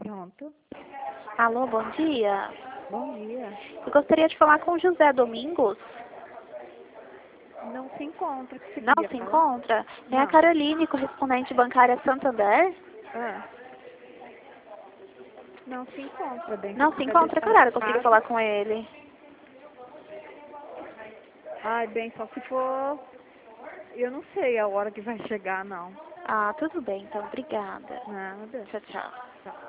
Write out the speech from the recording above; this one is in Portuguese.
Pronto. Alô, bom dia. Bom dia. Eu gostaria de falar com o José Domingos. Não se encontra. O que você Não queria se falar? encontra? É a Não. Caroline, correspondente bancária Santander. Ah. Não se encontra, bem. Não Se se quiser encontra? deixar Que horário eu consigo recado. falar com ele? Ai, bem, só se for... Eu não sei a hora que vai chegar, não. Ah, tudo bem, então. Obrigada. Nada. Tchau, tchau. Tá.